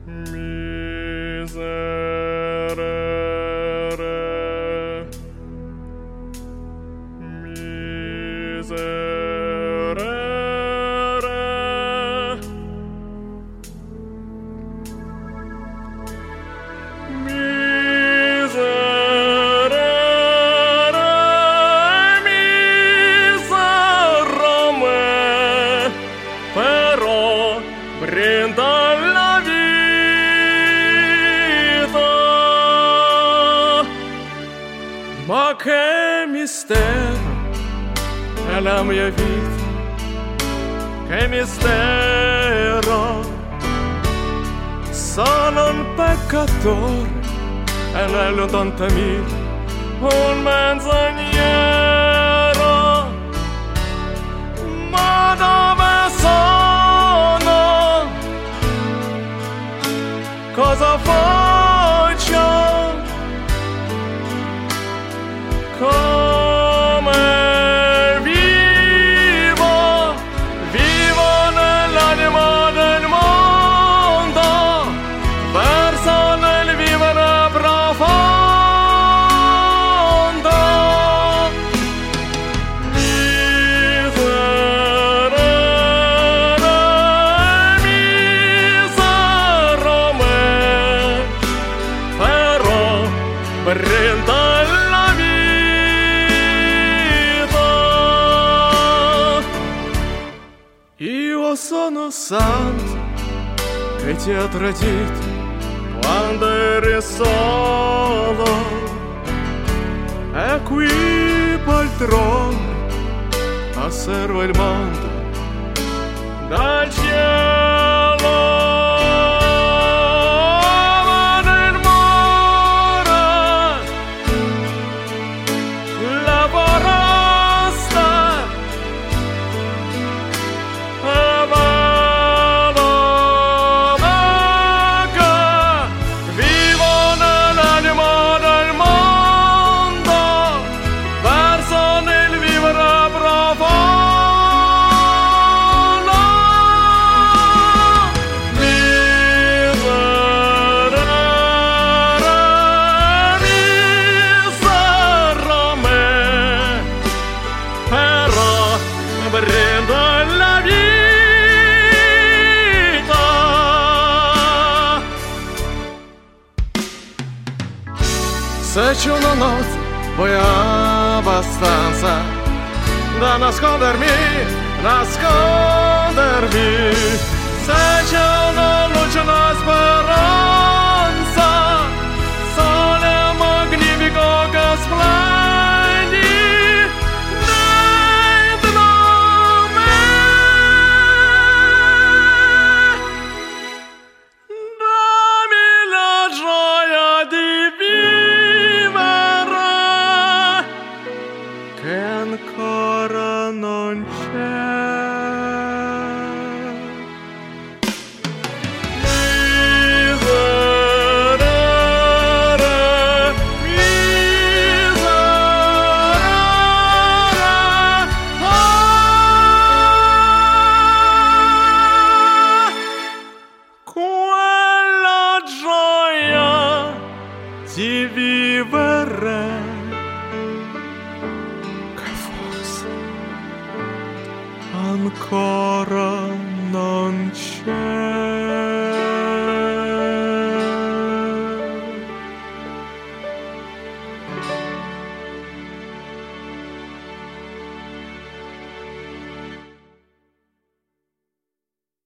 Miserere, miserere, miserere, misera me, però brinda la vita. Ma che mistero è la mia vita, che mistero. Sono un peccatore e negli 80.000 un menzognero. Ma dove sono? Cosa faccio? Come vivo? Vivo nell'anima del mondo, verso nel vivere profondo. Miserere, misero me, però brinda la vita. Io sono santo che ti ha tradito quando eri solo, e qui poltrone osservo il mondo dal cielo. Ma nel mare la foresta è vado vega, vivo nell'anima del mondo, verso nel vivere profondo. Miserere, misera me, però brinda la vita. Se c'è una notte poi abbastanza da nascondermi